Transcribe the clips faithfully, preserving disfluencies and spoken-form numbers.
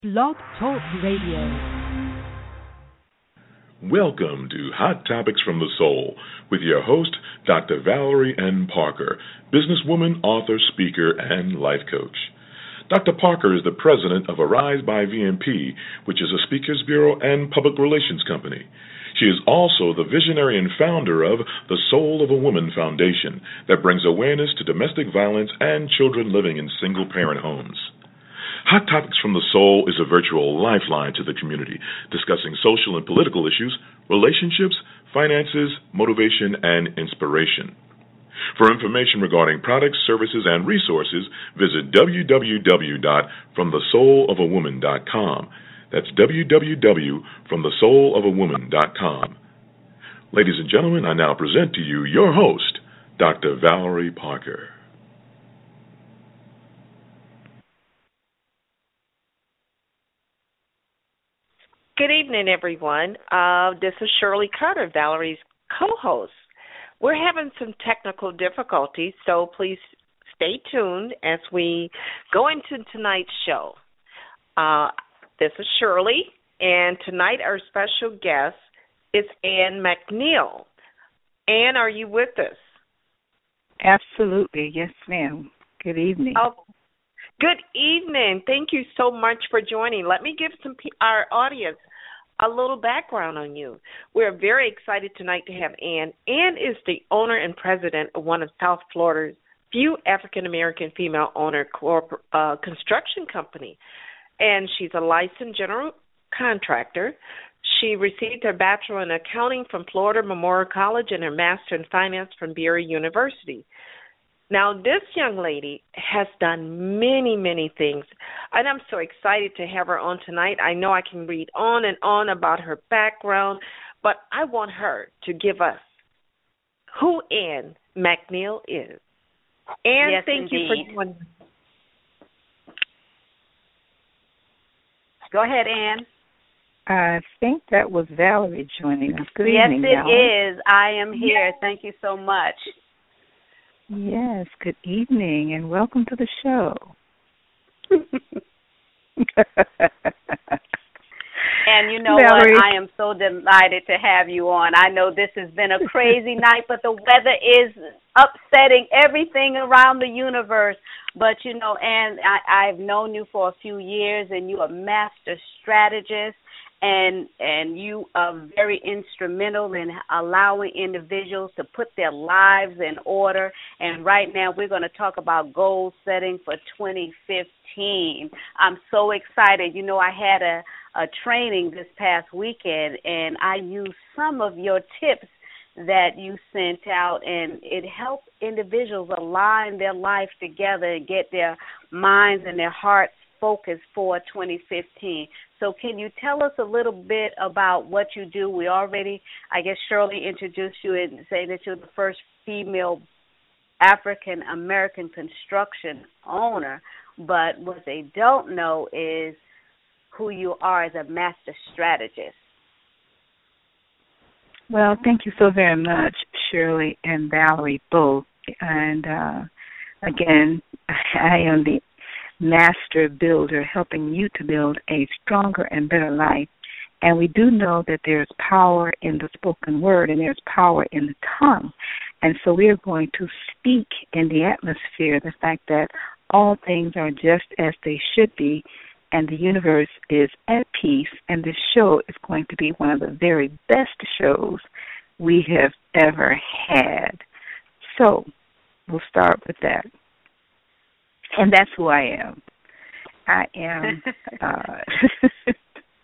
Blog Talk Radio. Welcome to Hot Topics from the Soul with your host, Doctor Valerie N. Parker, businesswoman, author, speaker, and life coach. Doctor Parker is the president of Arise by V M P, which is a speakers bureau and public relations company. She is also the visionary and founder of the Soul of a Woman Foundation that brings awareness to domestic violence and children living in single-parent homes. Hot Topics from the Soul is a virtual lifeline to the community, discussing social and political issues, relationships, finances, motivation, and inspiration. For information regarding products, services, and resources, visit w w w dot from the soul of a woman dot com. That's w w w dot from the soul of a woman dot com. Ladies and gentlemen, I now present to you your host, Doctor Valerie Parker. Good evening, everyone. Uh, this is Shirley Carter, Valerie's co-host. We're having some technical difficulties, so please stay tuned as we go into tonight's show. Uh, this is Shirley, and tonight our special guest is Ann McNeil. Ann, are you with us? Absolutely. Yes, ma'am. Good evening. Oh, good evening. Thank you so much for joining. Let me give some our audience a little background on you. We're very excited tonight to have Ann. Ann is the owner and president of one of South Florida's few African-American female-owner corporate, uh, construction company, and she's a licensed general contractor. She received her bachelor in accounting from Florida Memorial College and her master in finance from Berea University. Now, this young lady has done many, many things, and I'm so excited to have her on tonight. I know I can read on and on about her background, but I want her to give us who Ann McNeil is. Ann, yes, thank indeed. you for joining us. Go ahead, Ann. I think that was Valerie joining us. Good yes, evening, it Valerie. is. I am here. Thank you so much. Yes, good evening, and welcome to the show. And you know Valerie. what? I am so delighted to have you on. I know this has been a crazy night, but the weather is upsetting everything around the universe. But, you know, and I, I've known you for a few years, and you're a master strategist. And and you are very instrumental in allowing individuals to put their lives in order. And right now we're going to talk about goal setting for twenty fifteen. I'm so excited. You know, I had a, a training this past weekend, and I used some of your tips that you sent out, and it helped individuals align their life together and get their minds and their hearts focused for twenty fifteen. So can you tell us a little bit about what you do? We already, I guess, Shirley introduced you and say that you're the first female African-American construction owner, but what they don't know is who you are as a master strategist. Well, thank you so very much, Shirley and Valerie both. And uh, again, I am the master builder, helping you to build a stronger and better life. And we do know that there's power in the spoken word and there's power in the tongue. And so we are going to speak in the atmosphere the fact that all things are just as they should be, and the universe is at peace, and this show is going to be one of the very best shows we have ever had. So we'll start with that. And that's who I am. I am, uh,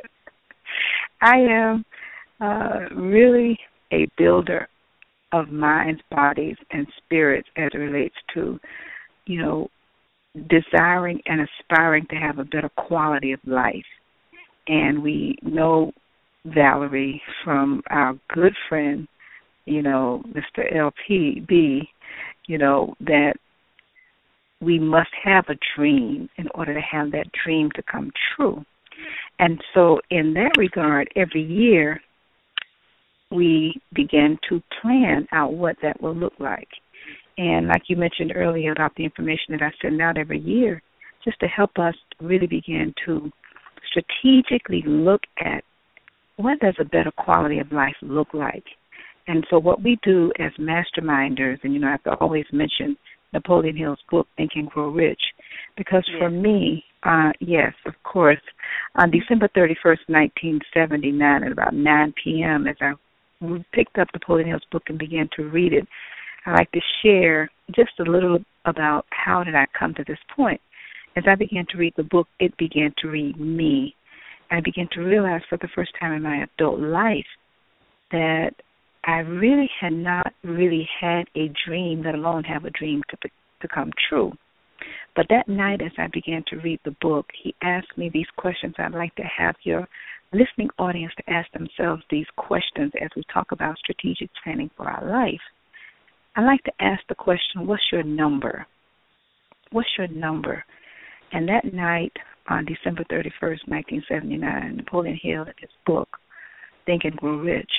I am uh, really a builder of minds, bodies, and spirits as it relates to, you know, desiring and aspiring to have a better quality of life. And we know, Valerie, from our good friend, you know, Mister L P B, you know, that we must have a dream in order to have that dream to come true. And so in that regard, every year we begin to plan out what that will look like. And like you mentioned earlier about the information that I send out every year, just to help us really begin to strategically look at what does a better quality of life look like. And so what we do as masterminders, and, you know, I have to always mention Napoleon Hill's book, Think and Grow Rich, because yes. for me, uh, yes, of course, on December thirty-first, nineteen seventy-nine, at about nine p.m., as I picked up Napoleon Hill's book and began to read it, I like to share just a little about how did I come to this point. As I began to read the book, it began to read me. I began to realize for the first time in my adult life that I really had not really had a dream, let alone have a dream to, to come true. But that night, as I began to read the book, he asked me these questions. I'd like to have your listening audience to ask themselves these questions as we talk about strategic planning for our life. I'd like to ask the question, what's your number? What's your number? And that night, on December thirty-first, nineteen seventy-nine, Napoleon Hill, in his book, Think and Grow Rich,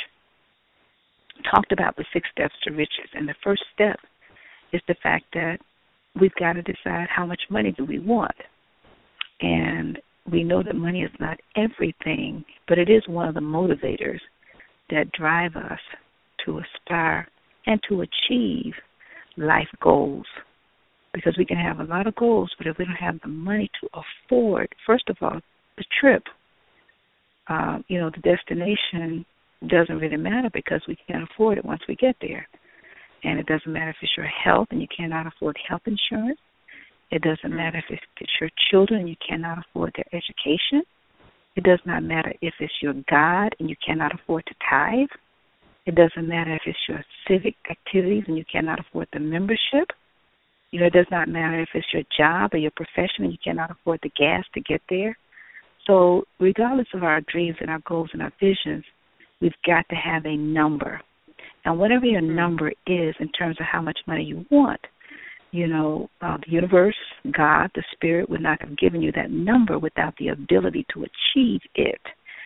talked about the six steps to riches. And the first step is the fact that we've got to decide how much money do we want. And we know that money is not everything, but it is one of the motivators that drive us to aspire and to achieve life goals. Because we can have a lot of goals, but if we don't have the money to afford, first of all, the trip, uh, you know, the destination doesn't really matter because we can't afford it once we get there. And it doesn't matter if it's your health and you cannot afford health insurance. It doesn't matter if it's your children and you cannot afford their education. It does not matter if it's your God and you cannot afford to tithe. It doesn't matter if it's your civic activities and you cannot afford the membership. You know, it does not matter if it's your job or your profession and you cannot afford the gas to get there. So regardless of our dreams and our goals and our visions, we've got to have a number. And whatever your number is in terms of how much money you want, you know, uh, the universe, God, the Spirit would not have given you that number without the ability to achieve it.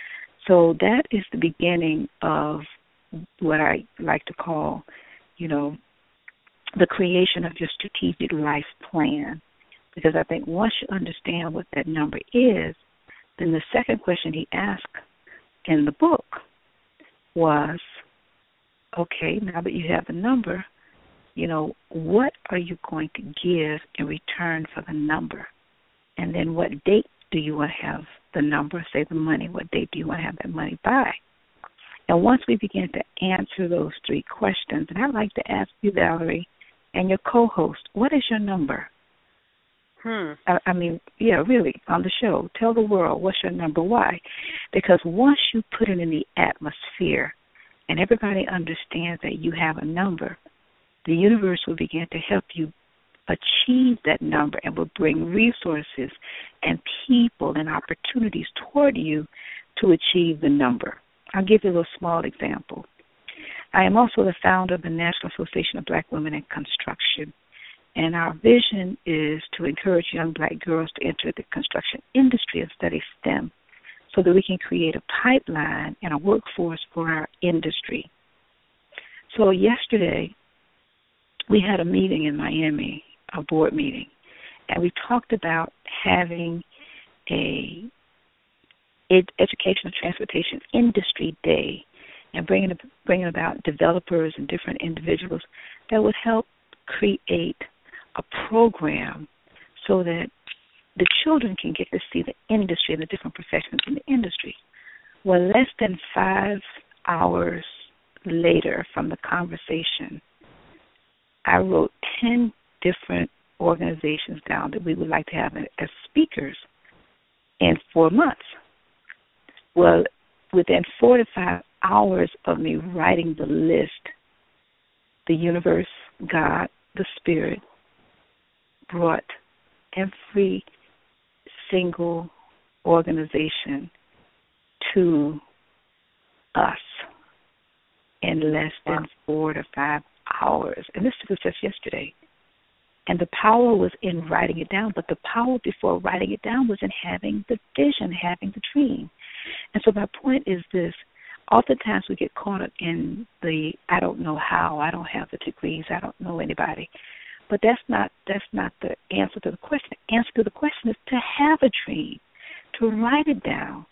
So that is the beginning of what I like to call, you know, the creation of your strategic life plan. Because I think once you understand what that number is, then the second question he asked in the book was, okay, now that you have the number, you know, what are you going to give in return for the number? And then what date do you want to have the number, say the money, what date do you want to have that money by? And once we begin to answer those three questions, and I'd like to ask you, Valerie, and your co-host, what is your number? Hmm. I, I mean, yeah, really, on the show, tell the world what's your number. Why? Because once you put it in the atmosphere and everybody understands that you have a number, the universe will begin to help you achieve that number and will bring resources and people and opportunities toward you to achieve the number. I'll give you a little small example. I am also the founder of the National Association of Black Women in Construction, and our vision is to encourage young black girls to enter the construction industry and study STEM so that we can create a pipeline and a workforce for our industry. So yesterday, we had a meeting in Miami, a board meeting, and we talked about having a education and transportation industry day and bringing bringing about developers and different individuals that would help create a program so that the children can get to see the industry and the different professions in the industry. Well, less than five hours later from the conversation, I wrote ten different organizations down that we would like to have as speakers in four months. Well, within four to five hours of me writing the list, the universe, God, the Spirit, brought every single organization to us in less than four to five hours. And this was just yesterday. And the power was in writing it down, but the power before writing it down was in having the vision, having the dream. And so my point is this. Oftentimes we get caught up in the, I don't know how, I don't have the degrees, I don't know anybody. But that's not that's not the answer to the question. The answer to the question is to have a dream, to write it down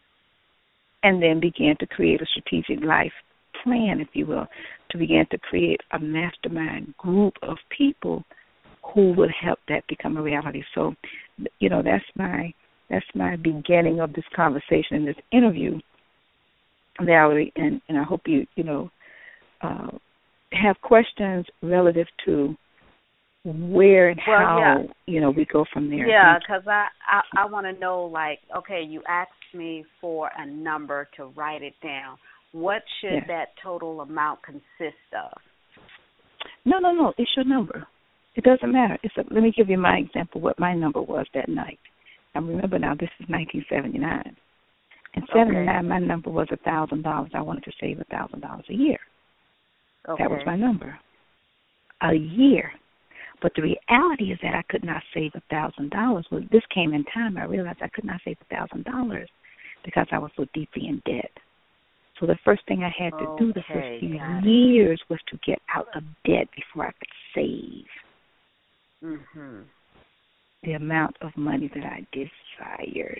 and then begin to create a strategic life plan, if you will, to begin to create a mastermind group of people who would help that become a reality. So, you know, that's my that's my beginning of this conversation and this interview, Valerie, and, and I hope you, you know, uh, have questions relative to where and well, how, yeah. you know, we go from there. Yeah, because I, I, I want to know, like, okay, you asked me for a number to write it down. What should yes. that total amount consist of? No, no, no, it's your number. It doesn't matter. It's a, let me give you my example, what my number was that night. I remember now, this is nineteen seventy-nine. In seventy-nine, okay. my number was one thousand dollars. I wanted to save one thousand dollars a year. Okay. That was my number. A year. But the reality is that I could not save one thousand dollars. Well, this came in time. I realized I could not save one thousand dollars because I was so deeply in debt. So the first thing I had to okay. do the first few years was to get out of debt before I could save mm-hmm. the amount of money that I desired.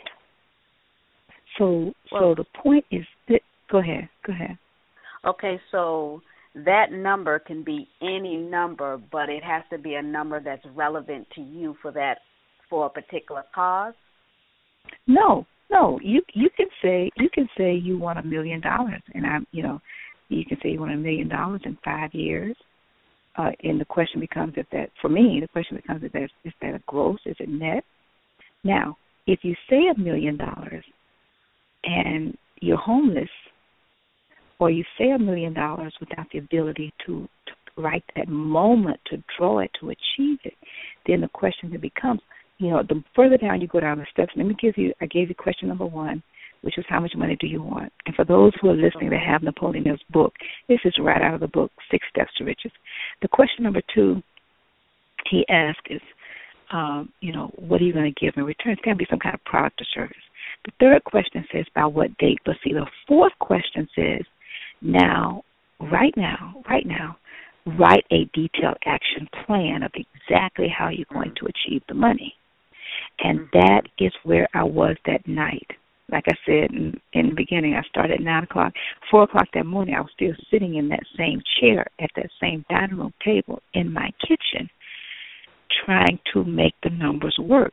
So, well, so the point is that, go ahead, go ahead. Okay, so that number can be any number, but it has to be a number that's relevant to you for that, for a particular cause? No, no. You you can say you can say you want a million dollars, and I, you know, you can say you want a million dollars in five years. Uh, and the question becomes if that, for me, the question becomes if that is that a gross, is it net? Now, if you say a million dollars and you're homeless, or you say a million dollars without the ability to, to right that moment to draw it, to achieve it, then the question then becomes, you know, the further down you go down the steps, let me give you, I gave you question number one, which was how much money do you want? And for those who are listening that have Napoleon Hill's book, this is right out of the book, Six Steps to Riches. The question number two he asked is, um, you know, what are you going to give in return? It's got to be some kind of product or service. The third question says, by what date? But see, the fourth question says, now, right now, right now, write a detailed action plan of exactly how you're going to achieve the money. And that is where I was that night. Like I said in, in the beginning, I started at nine o'clock. four o'clock that morning, I was still sitting in that same chair at that same dining room table in my kitchen trying to make the numbers work.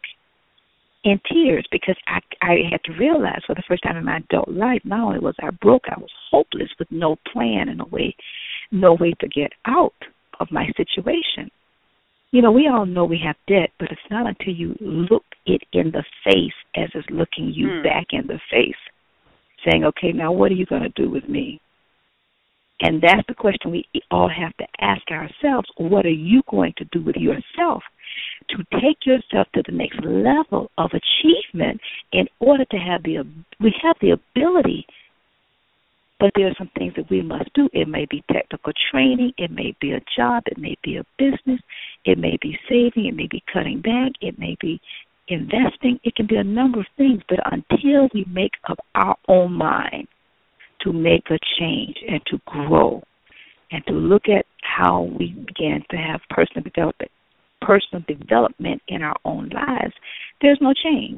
In tears, because I, I had to realize for the first time in my adult life, not only was I broke, I was hopeless with no plan and no way, no way to get out of my situation. You know, we all know we have debt, but it's not until you look it in the face as it's looking you mm. back in the face, saying, okay, now what are you going to do with me? And that's the question we all have to ask ourselves. What are you going to do with yourself to take yourself to the next level of achievement in order to have the, we have the ability, but there are some things that we must do. It may be technical training. It may be a job. It may be a business. It may be saving. It may be cutting back. It may be investing. It can be a number of things, but until we make up our own mind to make a change and to grow and to look at how we begin to have personal development, personal development in our own lives, there's no change.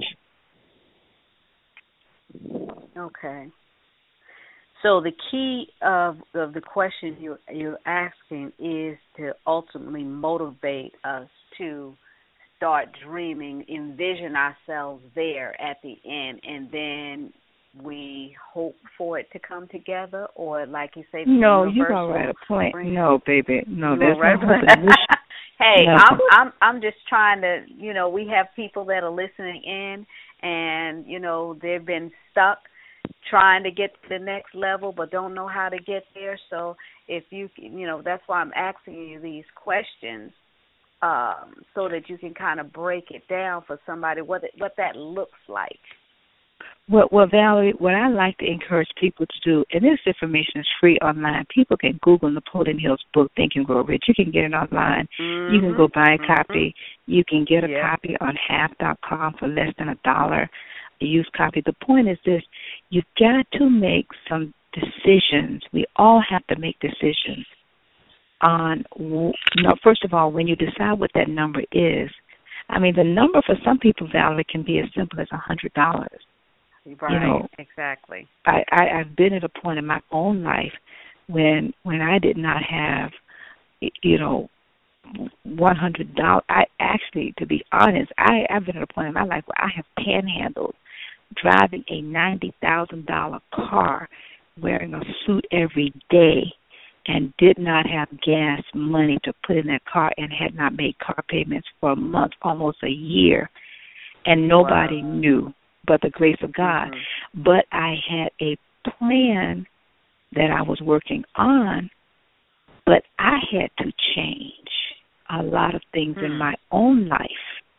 Okay. So the key of, of the question you, you're asking is to ultimately motivate us to start dreaming, envision ourselves there at the end, and then we hope for it to come together, or like you say, no, you don't write a plan. No, baby, no, you there's right no Hey, no. I'm I'm I'm just trying to, you know, we have people that are listening in, and you know they've been stuck trying to get to the next level, but don't know how to get there. So if you, you know, that's why I'm asking you these questions, um, so that you can kind of break it down for somebody what it, what that looks like. Well, well, Valerie, what I like to encourage people to do, and this information is free online. People can Google Napoleon Hill's book, Think and Grow Rich. You can get it online. Mm-hmm. You can go buy a mm-hmm. copy. You can get a yeah. copy on half dot com for less than a dollar, a used copy. The point is this, you've got to make some decisions. We all have to make decisions on, you know, first of all, when you decide what that number is, I mean, the number for some people, Valerie, can be as simple as a hundred dollars. Right, you know, exactly. I, I, I've been at a point in my own life when when I did not have, you know, one hundred dollars. I actually, to be honest, I, I've been at a point in my life where I have panhandled driving a ninety thousand dollars car, wearing a suit every day, and did not have gas money to put in that car and had not made car payments for a month, almost a year, and nobody wow. knew but the grace of God. Mm-hmm. But I had a plan that I was working on, but I had to change a lot of things mm. in my own life.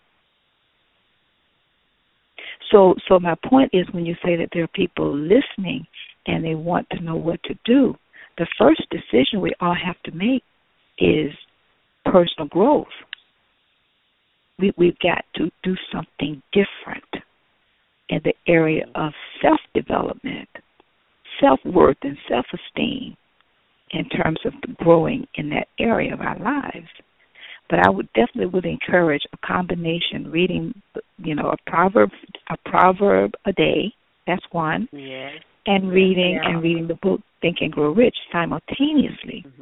So so my point is, when you say that there are people listening and they want to know what to do, the first decision we all have to make is personal growth. We, we've got to do something different in the area of self-development, self-worth, and self-esteem in terms of growing in that area of our lives. But I would definitely would encourage a combination, reading, you know, a proverb, a proverb a day. That's one. Yes. And reading yeah. and reading the book Think and Grow Rich simultaneously. Mm-hmm.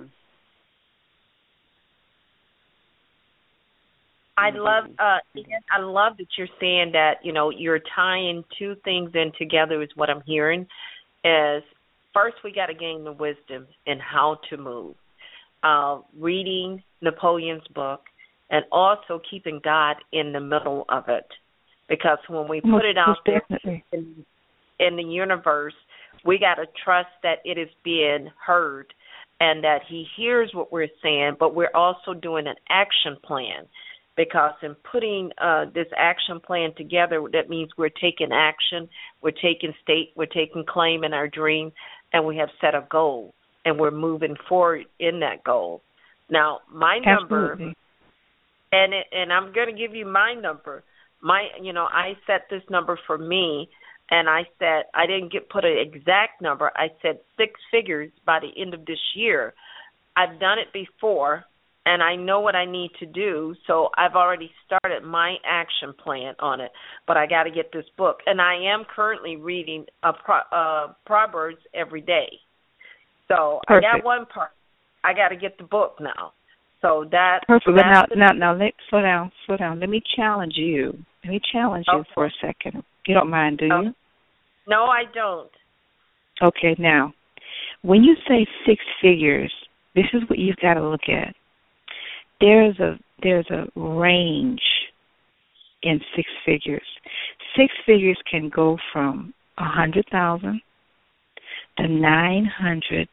I love, uh, I love that you're saying that, you know, you're tying two things in together is what I'm hearing. Is first we got to gain the wisdom in how to move. Uh, reading Napoleon's book and also keeping God in the middle of it. Because when we put it out there in, in the universe, we got to trust that it is being heard and that he hears what we're saying, but we're also doing an action plan. Because in putting uh, this action plan together, that means we're taking action, we're taking state, we're taking claim in our dream, and we have set a goal, and we're moving forward in that goal. Now, my number, Absolutely. and it, and I'm going to give you my number. My, you know, I set this number for me, and I said I didn't get put an exact number. I said six figures by the end of this year. I've done it before. And I know what I need to do, so I've already started my action plan on it. But I got to get this book, and I am currently reading a pro, uh, Proverbs every day. So Perfect. I got one part. I got to get the book now. So that. Perfect. But now, the, now, now, let, slow down, slow down. Let me challenge you. Let me challenge okay. you for a second. You don't mind, do you? Okay. No, I don't. Okay. Now, when you say six figures, this is what you've got to look at. There's a there's a range in six figures. Six figures can go from a hundred thousand to nine hundred,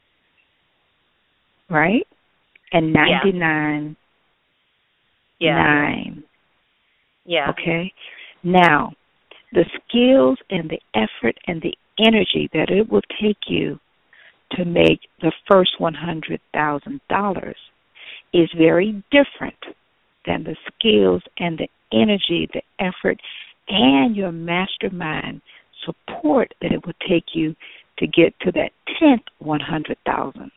right? And ninety nine yeah. nine. Yeah. Okay. Now, the skills and the effort and the energy that it will take you to make the first one hundred thousand dollars is very different than the skills and the energy, the effort, and your mastermind support that it would take you to get to that tenth one hundred thousand.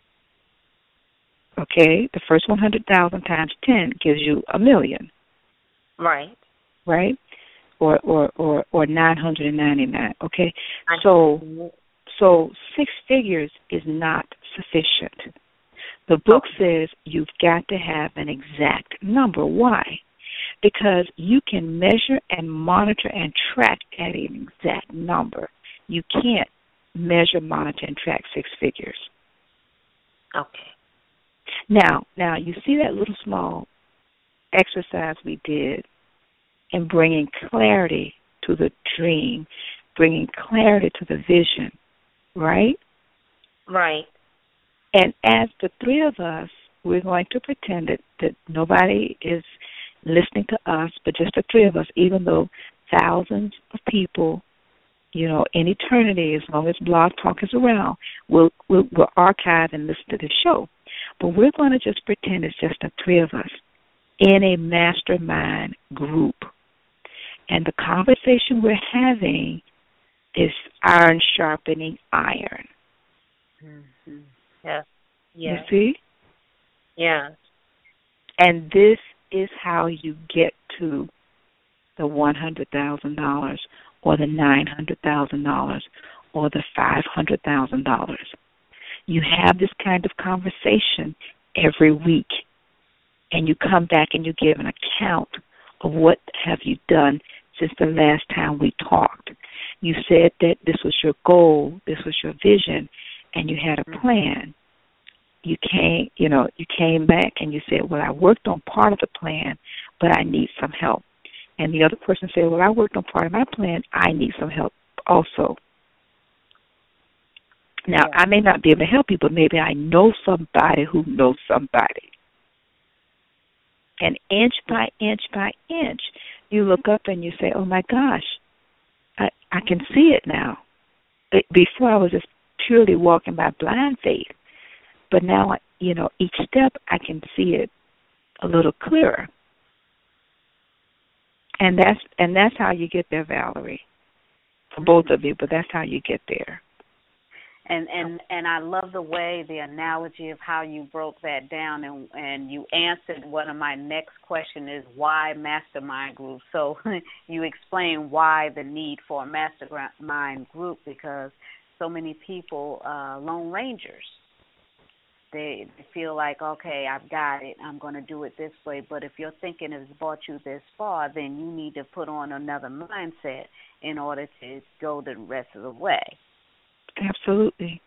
Okay, the first one hundred thousand times ten gives you a million. Right. Right? Or or or, or nine hundred ninety-nine. Okay, so so six figures is not sufficient. The book says you've got to have an exact number. Why? Because you can measure and monitor and track at an exact number. You can't measure, monitor, and track six figures. Okay. Now, now you see that little small exercise we did in bringing clarity to the dream, bringing clarity to the vision, right? Right. And as the three of us, we're going to pretend that, that nobody is listening to us, but just the three of us, even though thousands of people, you know, in eternity, as long as Blog Talk is around, will will will archive and listen to the show. But we're going to just pretend it's just the three of us in a mastermind group. And the conversation we're having is iron sharpening iron. Mm-hmm. Yeah. Yeah. You see? Yeah. And this is how you get to the one hundred thousand dollars or the nine hundred thousand dollars or the five hundred thousand dollars. You have this kind of conversation every week, and you come back and you give an account of what have you done since the last time we talked. You said that this was your goal, this was your vision, and you had a plan. You came, you know, you came back and you said, well, I worked on part of the plan, but I need some help. And the other person said, well, I worked on part of my plan, I need some help also. Now, I may not be able to help you, but maybe I know somebody who knows somebody. And inch by inch by inch, you look up and you say, oh, my gosh, I, I can see it now. Before I was just purely walking by blind faith. But now, you know, each step I can see it a little clearer. And that's and that's how you get there, Valerie. For both of you, but that's how you get there. And and and I love the way, the analogy of how you broke that down, and and you answered one of my next question is why mastermind group. So you explain why the need for a mastermind group, because so many people, uh, Lone Rangers, they feel like, okay, I've got it, I'm going to do it this way. But if your thinking has brought you this far, then you need to put on another mindset in order to go the rest of the way. Absolutely.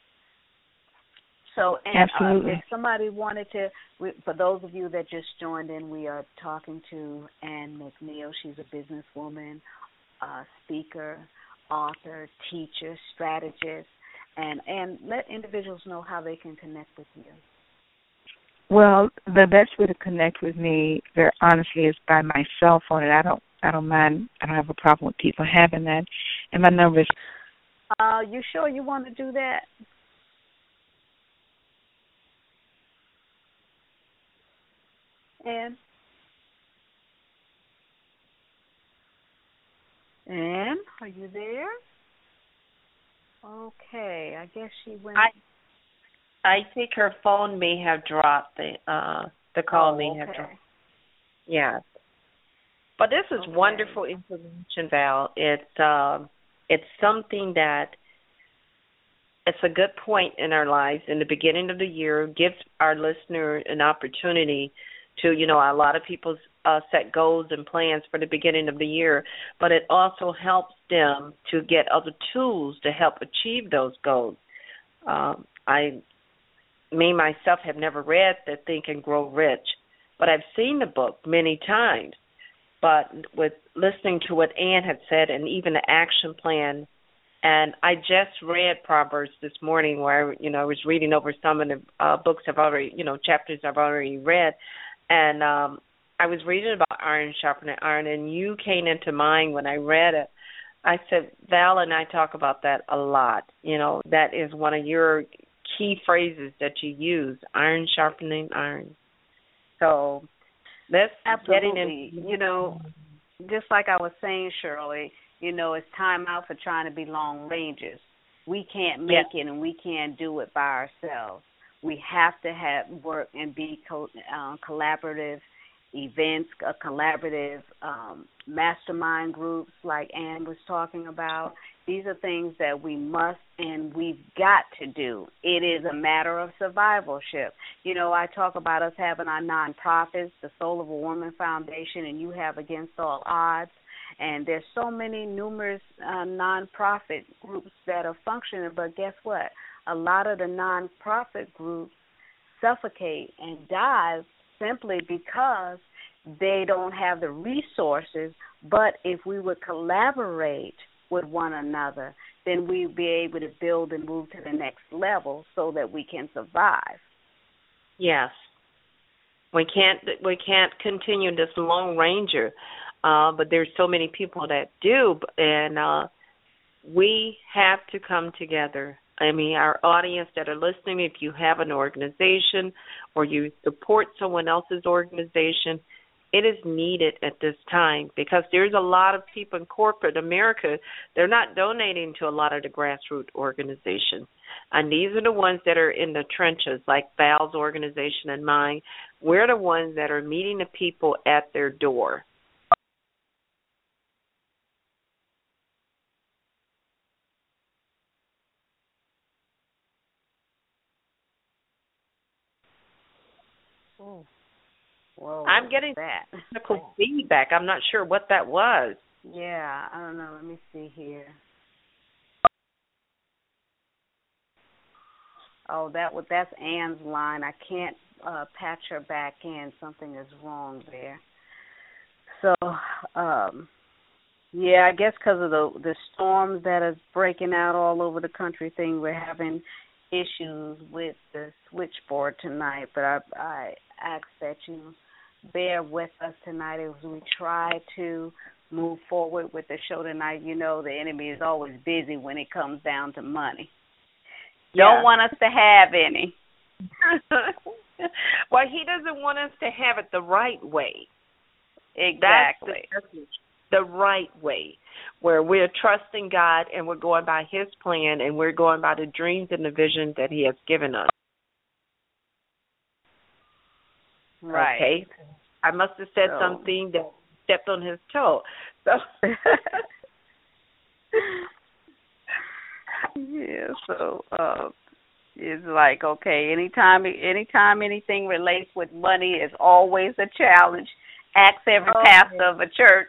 So, and Absolutely. Uh, if somebody wanted to, we, for those of you that just joined in, we are talking to Ann McNeil. She's a businesswoman, uh, speaker, author, teacher, strategist, and, and let individuals know how they can connect with you. Well, the best way to connect with me, very honestly, is by my cell phone, and I don't, I don't mind. I don't have a problem with people having that. And my number is. Uh, you sure you want to do that? Ann? Ann, are you there? Okay, I guess she went. I I think her phone may have dropped. The uh, the call oh, may okay. have dropped. Yeah. But this is okay. wonderful information, Val. It's um, it's something that it's a good point in our lives in the beginning of the year. Gives our listener an opportunity to, you know, a lot of people uh, set goals and plans for the beginning of the year, but it also helps them to get other tools to help achieve those goals. Um, I, me myself, have never read the Think and Grow Rich, but I've seen the book many times. But with listening to what Ann had said, and even the action plan, and I just read Proverbs this morning, where you know I was reading over some of the uh, books I've already, you know, chapters I've already read, and um, I was reading about iron sharpening iron, and you came into mind when I read it. I said, Val and I talk about that a lot. You know, that is one of your key phrases that you use: iron sharpening iron. So. That's Absolutely. In- you know, just like I was saying, Shirley, you know, it's time out for trying to be Lone Rangers. We can't make yeah. it, and we can't do it by ourselves. We have to have work and be co- uh, collaborative events, a collaborative um, mastermind groups like Ann was talking about. These are things that we must and we've got to do. It is a matter of survivalship. You know, I talk about us having our nonprofits, the Soul of a Woman Foundation, and you have Against All Odds. And there's so many numerous uh, nonprofit groups that are functioning, but guess what? A lot of the nonprofit groups suffocate and die simply because they don't have the resources. But if we would collaborate with one another, then we'd be able to build and move to the next level so that we can survive. Yes. We can't we can't continue this Lone Ranger, uh, but there's so many people that do, and uh, we have to come together. I mean, our audience that are listening, if you have an organization or you support someone else's organization, It is needed at this time because there's a lot of people in corporate America, they're not donating to a lot of the grassroots organizations. And these are the ones that are in the trenches, like Val's organization and mine. We're the ones that are meeting the people at their door. Oh. Whoa, I'm getting that technical feedback. I'm not sure what that was. Yeah, I don't know. Let me see here. Oh, that was that's Ann's line. I can't uh, patch her back in. Something is wrong there. So, um, yeah, I guess because of the the storms that are breaking out all over the country thing, we're having issues with the switchboard tonight. But I, I ask that you bear with us tonight as we try to move forward with the show tonight. You know, the enemy is always busy when it comes down to money. Yeah. Don't want us to have any. Well, he doesn't want us to have it the right way. Exactly. That's the, the right way, where we're trusting God and we're going by his plan and we're going by the dreams and the visions that he has given us. Right. Okay. I must have said so. something that stepped on his toe. So yeah, so uh, it's like, okay, anytime anytime anything relates with money is always a challenge. Ask every oh, pastor man. of a church.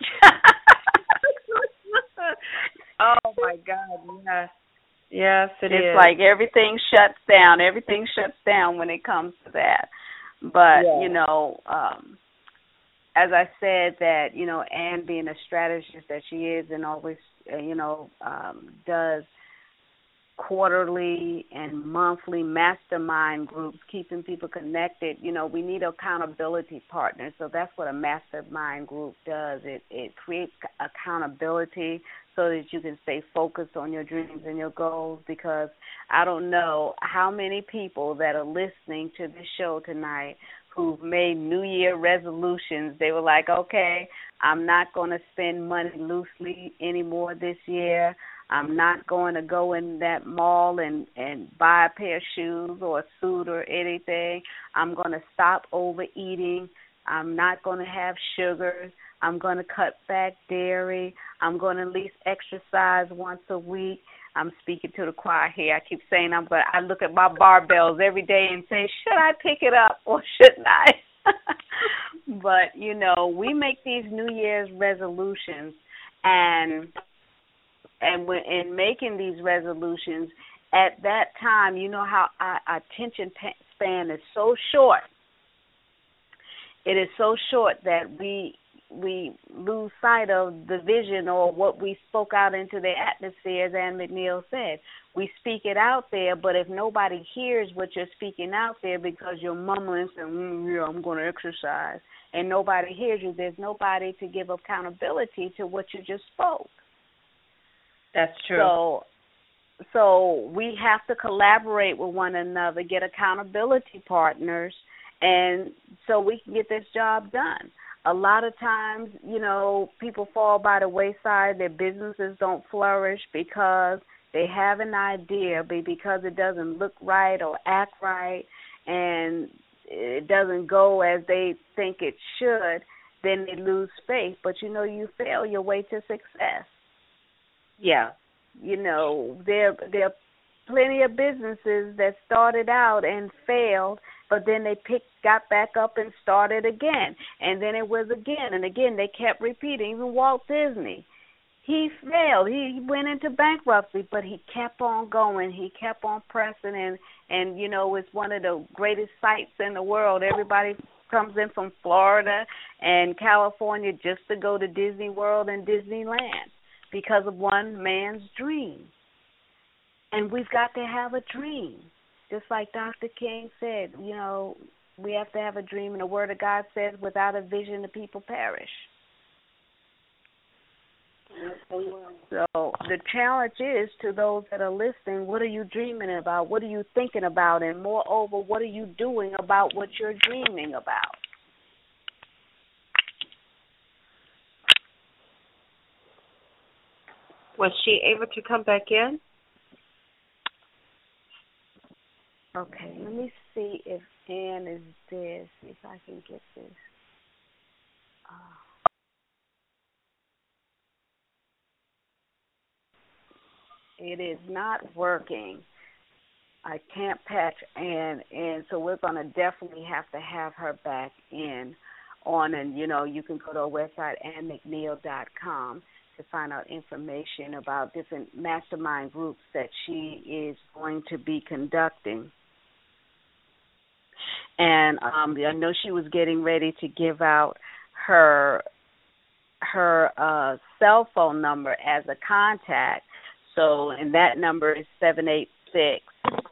Oh my God, yes. Yes, it it's is. like everything shuts down. Everything shuts down when it comes to that. But, yeah. you know, um, as I said that, you know, Ann being a strategist that she is and always, uh, you know, um, does quarterly and monthly mastermind groups, keeping people connected. You know, we need accountability partners. So that's what a mastermind group does. It it creates accountability so that you can stay focused on your dreams and your goals, because I don't know how many people that are listening to this show tonight who've made New Year resolutions. They were like, okay, I'm not going to spend money loosely anymore this year. I'm not going to go in that mall and, and buy a pair of shoes or a suit or anything. I'm going to stop overeating. I'm not going to have sugar. I'm going to cut back dairy. I'm going to at least exercise once a week. I'm speaking to the choir here. I keep saying I'm going to, I look at my barbells every day and say, should I pick it up or shouldn't I? But, you know, we make these New Year's resolutions, and and when, in making these resolutions, at that time, you know how our, our attention span is so short. It is so short that we we lose sight of the vision or what we spoke out into the atmosphere, as Ann McNeil said. We speak it out there, but if nobody hears what you're speaking out there because you're mumbling, saying, mm, yeah, I'm going to exercise, and nobody hears you, there's nobody to give accountability to what you just spoke. That's true. So, so we have to collaborate with one another, get accountability partners, and so we can get this job done. A lot of times, you know, people fall by the wayside. Their businesses don't flourish because they have an idea, but because it doesn't look right or act right and it doesn't go as they think it should, then they lose faith. But, you know, you fail your way to success. Yeah. You know, there there are plenty of businesses that started out and failed, but then they picked, got back up and started again. And then it was again and again. They kept repeating. Even Walt Disney, he failed. He went into bankruptcy, but he kept on going. He kept on pressing. And, and, you know, it's one of the greatest sights in the world. Everybody comes in from Florida and California just to go to Disney World and Disneyland because of one man's dream. And we've got to have a dream. Just like Doctor King said, you know, we have to have a dream. And the Word of God says, without a vision, the people perish. So the challenge is to those that are listening, what are you dreaming about? What are you thinking about? And moreover, what are you doing about what you're dreaming about? Was she able to come back in? Okay, let me see if Ann is there. See if I can get this. Uh, it is not working. I can't patch Ann in, so we're going to definitely have to have her back in on, and, you know, you can go to our website, ann mcneil dot com, to find out information about different mastermind groups that she is going to be conducting. And um, I know she was getting ready to give out her her uh, cell phone number as a contact. So, and that number is seven eight six,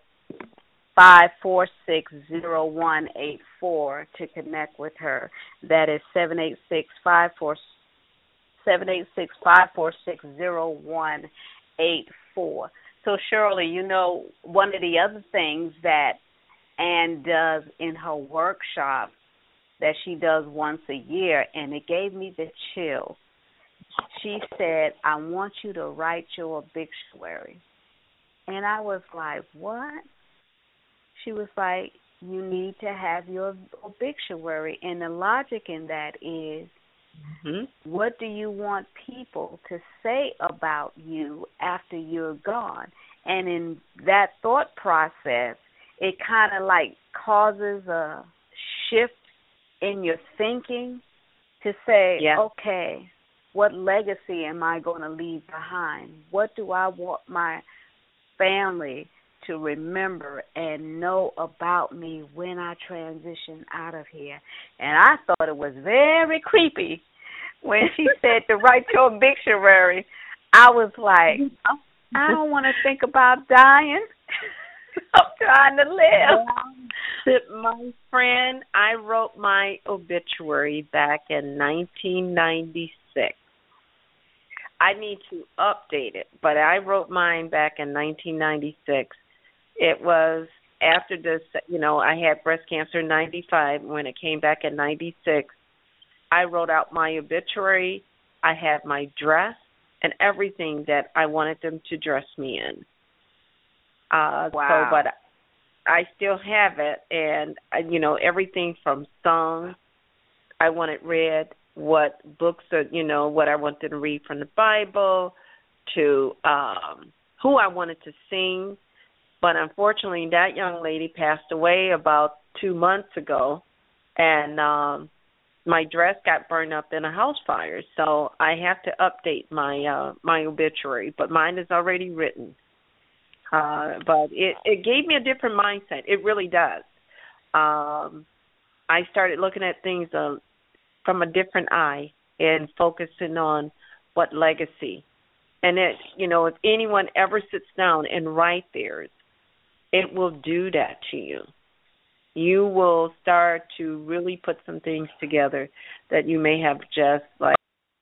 five four six, zero one eight four to connect with her. That is seven eight six, five four seven eight six, five four six, zero one eight four. So, Shirley, you know, one of the other things that Ann does in her workshop that she does once a year, and it gave me the chills. She said, I want you to write your obituary. And I was like, what? She was like, you need to have your obituary. And the logic in that is, mm-hmm. what do you want people to say about you after you're gone? And in that thought process, it kind of like causes a shift in your thinking to say, yeah. okay, what legacy am I going to leave behind? What do I want my family to remember and know about me when I transition out of here? And I thought it was very creepy when she said to write your obituary. I was like, I don't want to think about dying. I'm trying to live. My friend, I wrote my obituary back in nineteen ninety-six. I need to update it, but I wrote mine back in nineteen ninety-six. It was after this, you know, I had breast cancer in ninety-five. When it came back in ninety-six, I wrote out my obituary. I had my dress and everything that I wanted them to dress me in. Uh, wow. So, but I still have it, and, uh, you know, everything from songs I wanted read, what books, are, you know, what I wanted to read from the Bible, to um, who I wanted to sing. But unfortunately, that young lady passed away about two months ago, and um, my dress got burned up in a house fire. So I have to update my uh, my obituary, but mine is already written. Uh, but it, it gave me a different mindset. It really does. Um, I started looking at things uh, from a different eye and focusing on what legacy. And, it, you know, if anyone ever sits down and writes theirs, it will do that to you. You will start to really put some things together that you may have just like,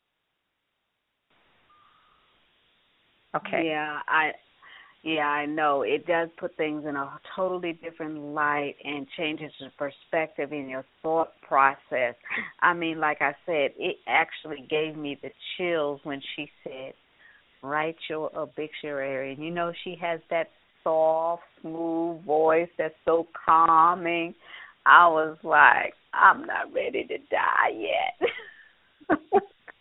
okay. Yeah, I... Yeah, I know. It does put things in a totally different light and changes the perspective in your thought process. I mean, like I said, it actually gave me the chills when she said, write your obituary. And, you know, she has that soft, smooth voice that's so calming. I was like, I'm not ready to die yet.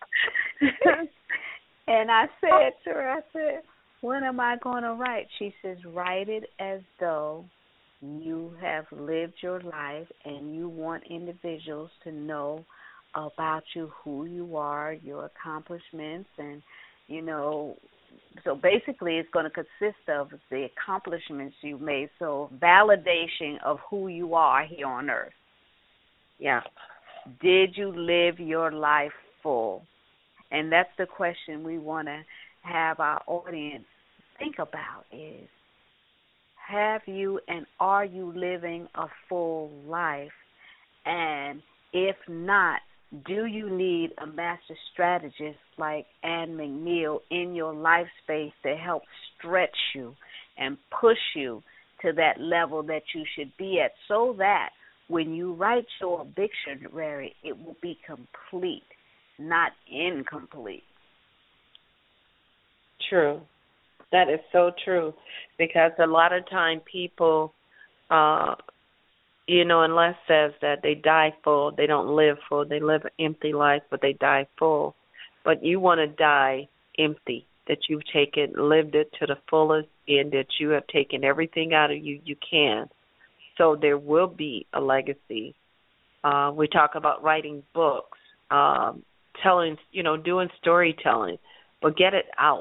And I said to her, I said, what am I going to write? She says, write it as though you have lived your life and you want individuals to know about you, who you are, your accomplishments, and, you know, so basically it's going to consist of the accomplishments you made, so validation of who you are here on earth. Yeah. Did you live your life full? And that's the question we want to have our audience think about is, have you and are you living a full life? And if not, do you need a master strategist like Ann McNeil in your life space to help stretch you and push you to that level that you should be at, so that when you write your obituary, it will be complete, not incomplete. True. That is so true because a lot of time people, uh, you know, and Les says that they die full, they don't live full. They live an empty life, but they die full. But you want to die empty, that you've taken, lived it to the fullest, and that you have taken everything out of you you can. So there will be a legacy. Uh, we talk about writing books, um, telling, you know, doing storytelling, but get it out.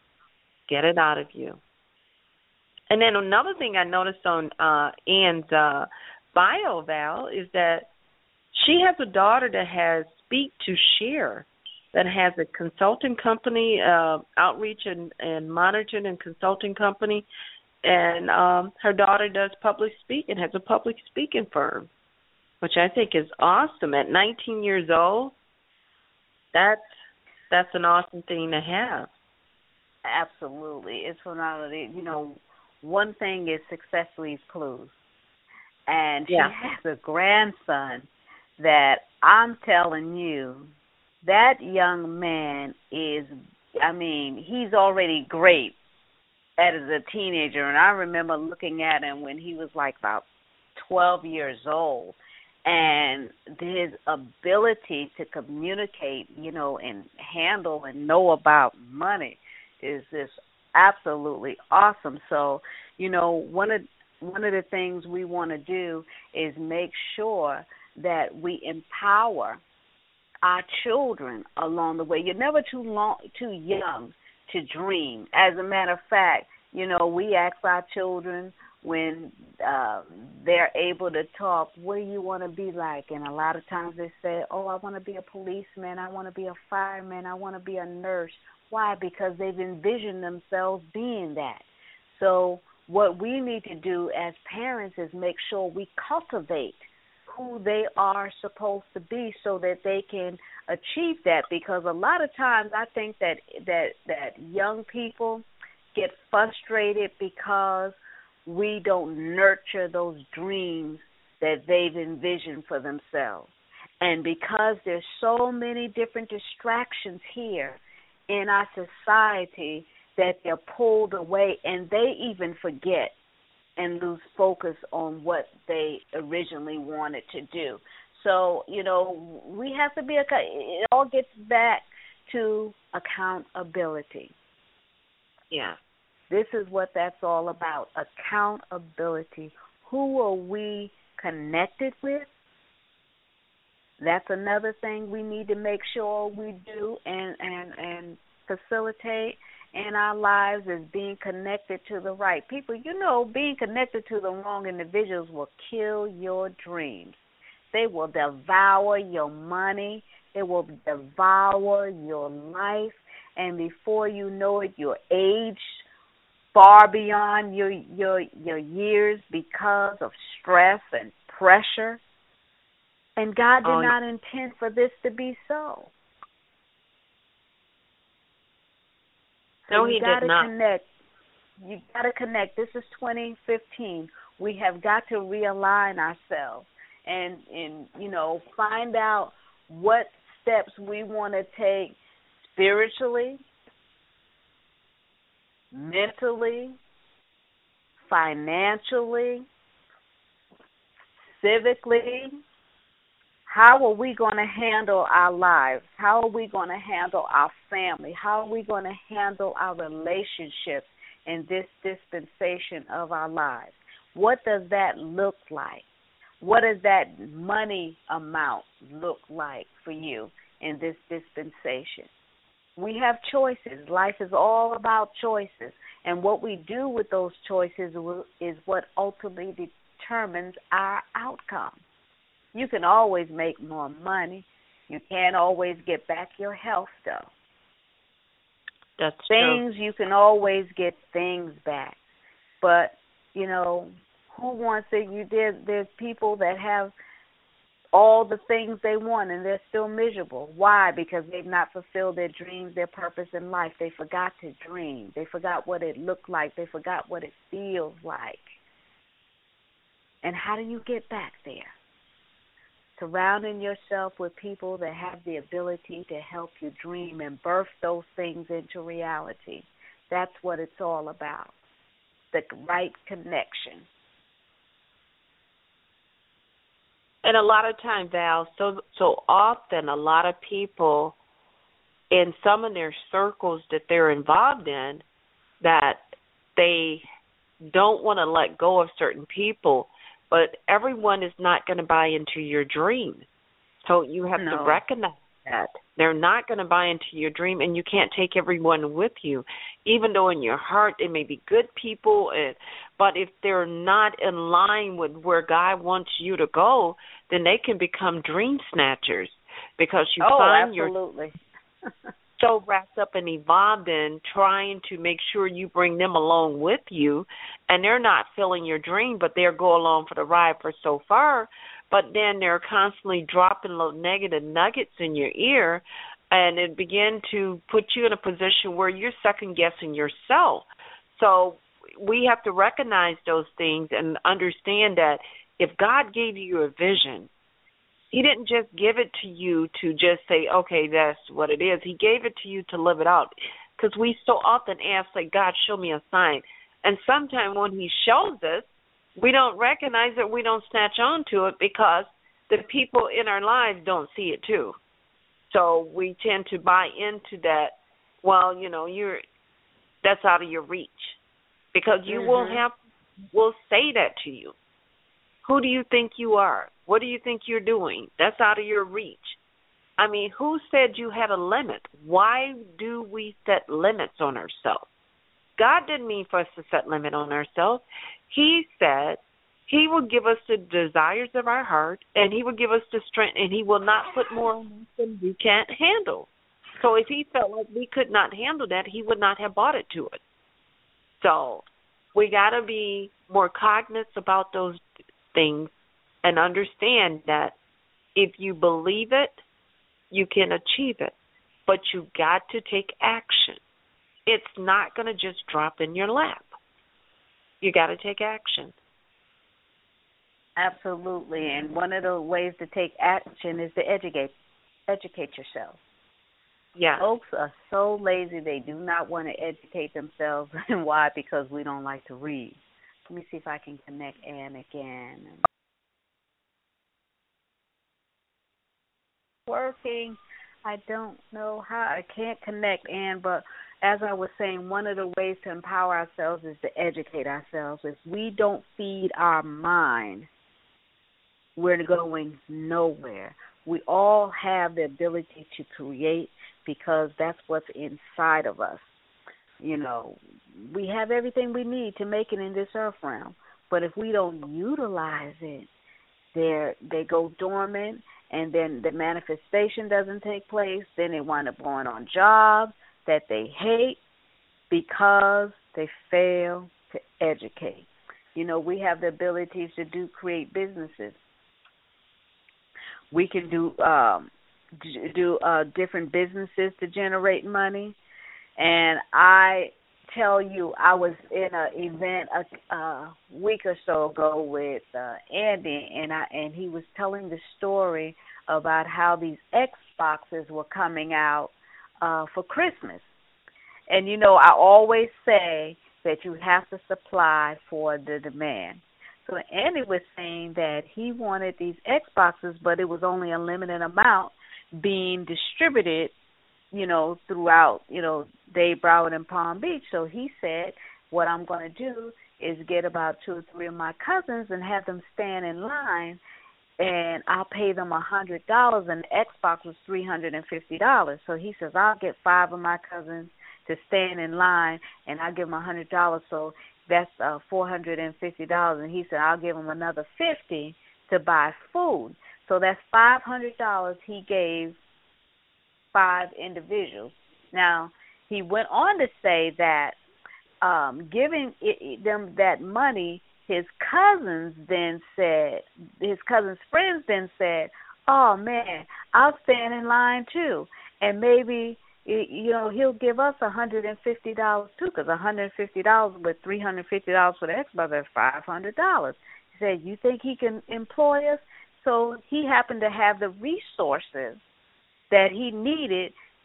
Get it out of you. And then another thing I noticed on uh, Ann's uh, bio, Val, is that she has a daughter that has Speak to Share, that has a consulting company, uh, outreach and, and monitoring and consulting company, and um, her daughter does public speaking, has a public speaking firm, which I think is awesome. At nineteen years old, that's that's an awesome thing to have. Absolutely. It's phenomenal. You know, one thing is success leaves clues. And she yeah. has a grandson that I'm telling you, that young man is, I mean, he's already great as a teenager. And I remember looking at him when he was like about twelve years old. And his ability to communicate, you know, and handle and know about money is just absolutely awesome. So, you know, one of one of the things we want to do is make sure that we empower our children along the way. You're never too long, too young to dream. As a matter of fact, you know, we ask our children when uh, they're able to talk, what do you want to be like? And a lot of times they say, oh, I want to be a policeman, I want to be a fireman, I want to be a nurse. Why? Because they've envisioned themselves being that. So what we need to do as parents is make sure we cultivate who they are supposed to be so that they can achieve that. Because a lot of times I think that that, that young people get frustrated because we don't nurture those dreams that they've envisioned for themselves. And because there's so many different distractions here in our society that they're pulled away and they even forget and lose focus on what they originally wanted to do. So, you know, we have to be, a, it all gets back to accountability. Yeah. This is what that's all about, accountability. Who are we connected with? That's another thing we need to make sure we do and, and, and facilitate in our lives is being connected to the right people. You know, being connected to the wrong individuals will kill your dreams. They will devour your money. They will devour your life. And before you know it, you're aged far beyond your your your years because of stress and pressure. And God did oh, not intend for this to be so. So no, you he gotta did not. Connect. You got to connect. This is twenty fifteen. We have got to realign ourselves and, and, you know, find out what steps we want to take spiritually, mentally, financially, civically. How are we going to handle our lives? How are we going to handle our family? How are we going to handle our relationships in this dispensation of our lives? What does that look like? What does that money amount look like for you in this dispensation? We have choices. Life is all about choices. And what we do with those choices is what ultimately determines our outcome. You can always make more money. You can't always get back your health, though. That's things, true. You can always get things back. But, you know, who wants it? You there, There's people that have all the things they want and they're still miserable. Why? Because they've not fulfilled their dreams, their purpose in life. They forgot to dream. They forgot what it looked like. They forgot what it feels like. And how do you get back there? Surrounding yourself with people that have the ability to help you dream and birth those things into reality. That's what it's all about, the right connection. And a lot of times, Val, so so often a lot of people in some of their circles that they're involved in, that they don't want to let go of certain people, but everyone is not going to buy into your dream. So you have no. to recognize that. They're not going to buy into your dream, and you can't take everyone with you, even though in your heart they may be good people. And, but if they're not in line with where God wants you to go, then they can become dream snatchers because you oh, find absolutely. you're so wrapped up and evolved in trying to make sure you bring them along with you, and they're not filling your dream, but they'll go along for the ride for so far. But then they're constantly dropping little negative nuggets in your ear, and it begin to put you in a position where you're second-guessing yourself. So we have to recognize those things and understand that if God gave you a vision, He didn't just give it to you to just say, okay, that's what it is. He gave it to you to live it out, because we so often ask, like, God, show me a sign. And sometimes when He shows us, we don't recognize it, we don't snatch on to it because the people in our lives don't see it too. So we tend to buy into that, well, you know, you're that's out of your reach. Because you mm-hmm. will have will say that to you. Who do you think you are? What do you think you're doing? That's out of your reach. I mean, who said you had a limit? Why do we set limits on ourselves? God didn't mean for us to set limit on ourselves. He said He will give us the desires of our heart, and He will give us the strength, and He will not put more on us than we can't handle. So if He felt like we could not handle that, He would not have brought it to us. So we got to be more cognizant about those things and understand that if you believe it, you can achieve it. But you got to take action. It's not going to just drop in your lap. You got to take action. Absolutely. And one of the ways to take action is to educate educate yourself. Yeah. Folks are so lazy they do not want to educate themselves. And why? Because we don't like to read. Let me see if I can connect Ann again. Working. I don't know how. I can't connect, Ann, but as I was saying, one of the ways to empower ourselves is to educate ourselves. If we don't feed our mind, we're going nowhere. We all have the ability to create because that's what's inside of us. You know, we have everything we need to make it in this earth realm. But if we don't utilize it, they they go dormant, and then the manifestation doesn't take place. Then they wind up going on jobs that they hate because they fail to educate. You know, we have the abilities to do create businesses. We can do um, do uh, different businesses to generate money. And I tell you, I was in an event a, a week or so ago with uh, Andy, and I and he was telling the story about how these Xboxes were coming out uh, for Christmas. And, you know, I always say that you have to supply for the demand. So Andy was saying that he wanted these Xboxes, but it was only a limited amount being distributed, you know, throughout, you know, Dade, Broward, and Palm Beach. So he said, what I'm going to do is get about two or three of my cousins and have them stand in line, and I'll pay them one hundred dollars, and the Xbox was three hundred fifty dollars. So he says, I'll get five of my cousins to stand in line, and I'll give them one hundred dollars, so that's uh, four hundred fifty dollars. And he said, I'll give them another fifty dollars to buy food. So that's five hundred dollars he gave five individuals. Now, he went on to say that um, giving it, them that money, his cousins then said, his cousins' friends then said, oh, man, I'll stand in line too. And maybe, you know, he'll give us one hundred fifty dollars too, because one hundred fifty dollars with three hundred fifty dollars for the Xbox is five hundred dollars. He said, you think he can employ us? So he happened to have the resources that he needed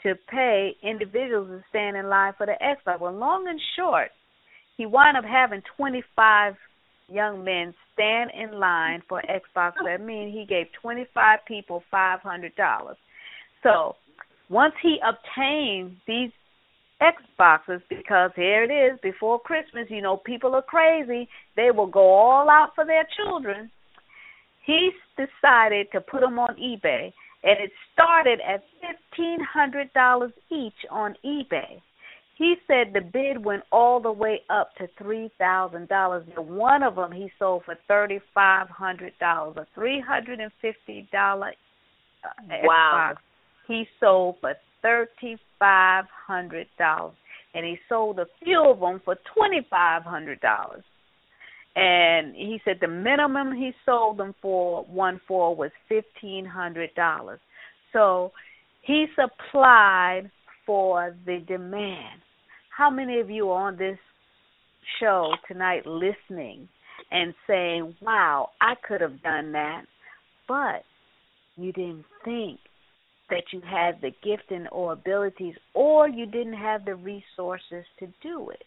to pay individuals to stand in line for the Xbox. Well, long and short, he wound up having twenty-five young men stand in line for Xbox. That means he gave twenty-five people five hundred dollars. So once he obtained these Xboxes, because here it is, before Christmas, you know, people are crazy. They will go all out for their children. He decided to put them on eBay, and it started at fifteen hundred dollars each on eBay. He said the bid went all the way up to three thousand dollars. And one of them he sold for thirty-five hundred dollars, a three hundred fifty dollars wow. Xbox. He sold for thirty-five hundred dollars, and he sold a few of them for twenty-five hundred dollars. And he said the minimum he sold them for one for was fifteen hundred dollars. So he supplied for the demand. How many of you are on this show tonight listening and saying, wow, I could have done that, but you didn't think that you had the gifting or abilities, or you didn't have the resources to do it?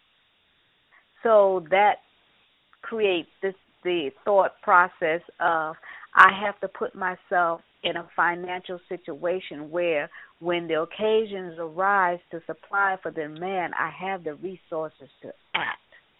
So that creates this, the thought process of I have to put myself in a financial situation where when the occasions arise to supply for the demand, I have the resources to act.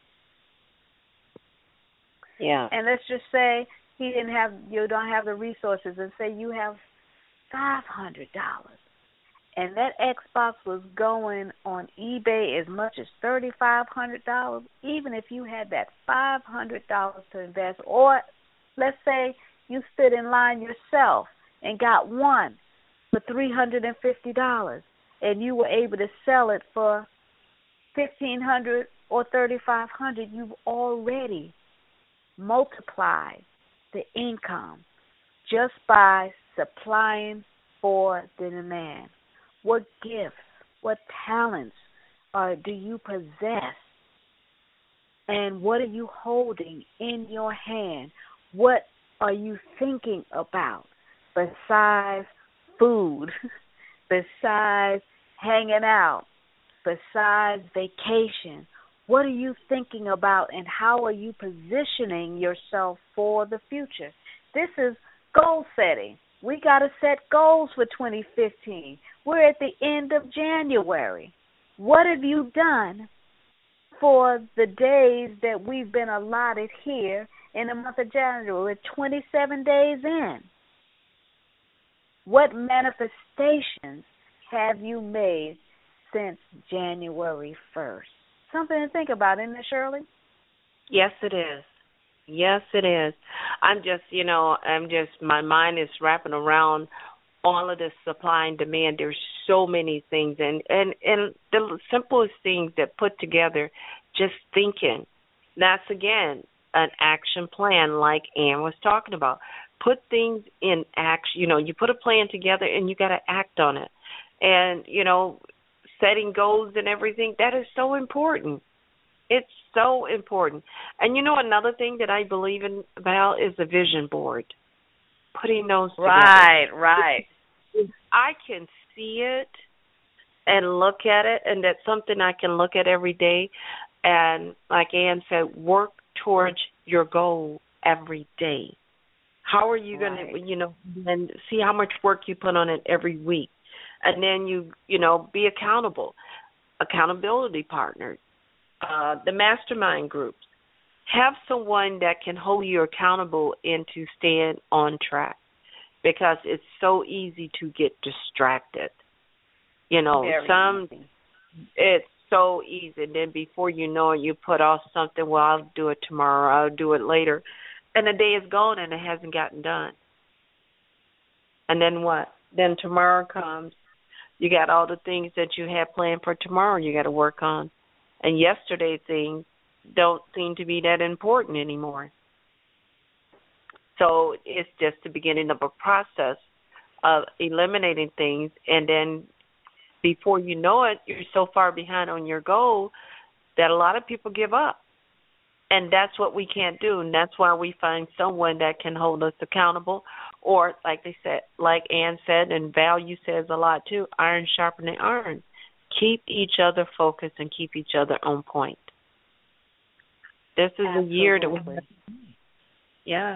Yeah. And let's just say he didn't have, you don't have the resources, and say you have five hundred dollars, and that Xbox was going on eBay as much as thirty-five hundred dollars. Even if you had that five hundred dollars to invest, or let's say you stood in line yourself and got one for three hundred fifty dollars, and you were able to sell it for fifteen hundred dollars or thirty-five hundred dollars, you've already multiplied the income just by supplying for the demand. What gifts, what talents uh, do you possess? And what are you holding in your hand? What are you thinking about besides food, besides hanging out, besides vacation? What are you thinking about, and how are you positioning yourself for the future? This is goal setting. We got to set goals for twenty fifteen. We're at the end of January. What have you done for the days that we've been allotted here in the month of January? We're twenty-seven days in. What manifestations have you made since January first? Something to think about, isn't it, Shirley? Yes, it is. Yes, it is. I'm just, you know, I'm just, my mind is wrapping around all of this supply and demand. There's so many things, and, and, and the simplest things that put together, just thinking. That's, again, an action plan like Ann was talking about. Put things in action. You know, you put a plan together, and you got to act on it. And, you know, setting goals and everything, that is so important. It's so important. And you know, another thing that I believe in, Val, is the vision board. Putting those together. Right, right. If I can see it and look at it, and that's something I can look at every day, and like Ann said, work towards your goal every day. How are you going right. to, you know, and see how much work you put on it every week? And then you, you know, be accountable, accountability partners, uh, the mastermind groups. Have someone that can hold you accountable and to stand on track, because it's so easy to get distracted. You know, Very some easy. It's so easy. And then before you know it, you put off something. Well, I'll do it tomorrow. I'll do it later, and the day is gone and it hasn't gotten done. And then what? Then tomorrow comes. You got all the things that you had planned for tomorrow you got to work on. And yesterday's things don't seem to be that important anymore. So it's just the beginning of a process of eliminating things, and then before you know it, you're so far behind on your goal that a lot of people give up. And that's what we can't do, and that's why we find someone that can hold us accountable, or like they said, like Ann said, and Value says a lot too, iron sharpening iron. Keep each other focused and keep each other on point. This is Absolutely. a year that we yeah.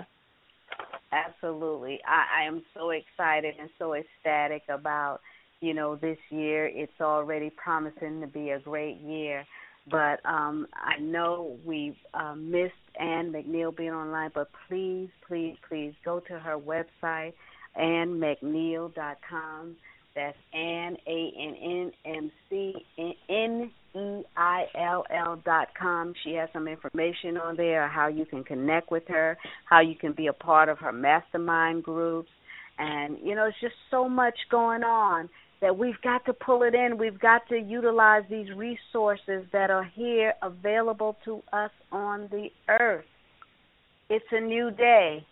Absolutely. I, I am so excited and so ecstatic about, you know, this year. It's already promising to be a great year. But um, I know we've uh, missed Ann McNeil being online, but please, please, please go to her website, ann mcneil dot com. That's Ann, A N N M C N E I L L dot com. She has some information on there, how you can connect with her, how you can be a part of her mastermind groups. And, you know, it's just so much going on that we've got to pull it in. We've got to utilize these resources that are here available to us on the earth. It's a new day.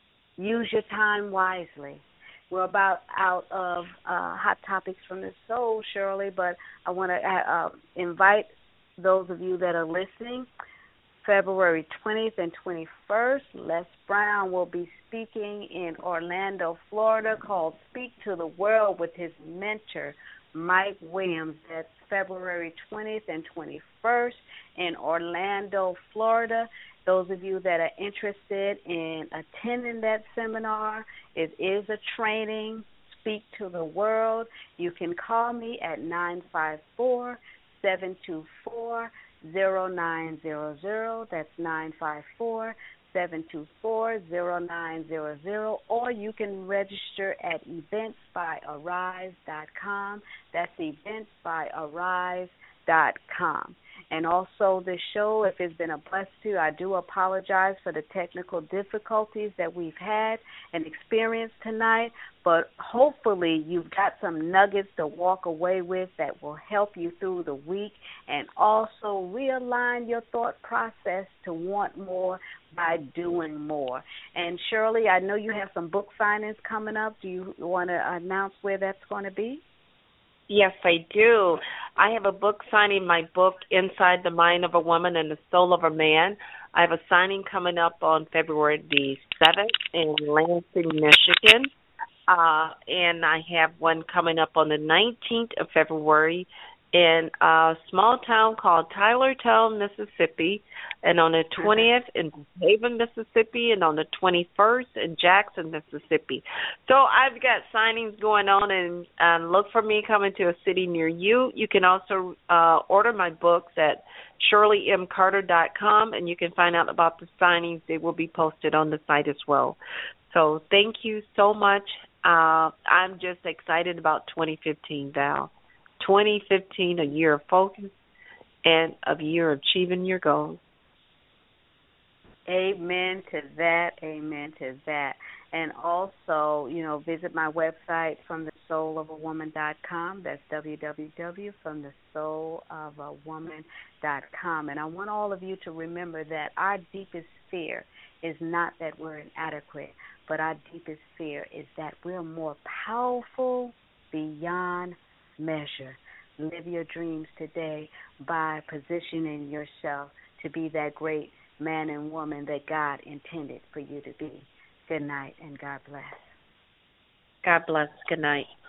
Use your time wisely. We're about out of uh, Hot Topics from the Soul, Shirley, but I want to uh, invite those of you that are listening. February twentieth and twenty-first, Les Brown will be speaking in Orlando, Florida, called Speak to the World with his mentor, Mike Williams. That's February twentieth and twenty-first in Orlando, Florida. Those of you that are interested in attending that seminar, it is a training, Speak to the World. You can call me at nine five four, seven two four, zero nine zero zero. That's nine five four, seven two four, zero nine zero zero. Or you can register at events by arise dot com. That's events by arise dot com. And also the show, if it's been a blessing to you, I do apologize for the technical difficulties that we've had and experienced tonight, but hopefully you've got some nuggets to walk away with that will help you through the week and also realign your thought process to want more by doing more. And Shirley, I know you have some book signings coming up. Do you want to announce where that's going to be? Yes, I do. I have a book signing, my book, Inside the Mind of a Woman and the Soul of a Man. I have a signing coming up on February the seventh in Lansing, Michigan. Uh, and I have one coming up on the nineteenth of February in a small town called Tylertown, Mississippi, and on the twentieth in Haven, Mississippi, and on the twenty-first in Jackson, Mississippi. So I've got signings going on, and um, look for me coming to a city near you. You can also uh, order my books at shirley m carter dot com, and you can find out about the signings. They will be posted on the site as well. So thank you so much. Uh, I'm just excited about twenty fifteen, Val. twenty fifteen, a year of focus and a year of achieving your goals. Amen to that. Amen to that. And also, you know, visit my website, from the soul of a woman dot com. That's w w w dot from the soul of a woman dot com. And I want all of you to remember that our deepest fear is not that we're inadequate, but our deepest fear is that we're more powerful beyond measure. Live your dreams today by positioning yourself to be that great man and woman that God intended for you to be. Good night, and God bless. God bless. Good night.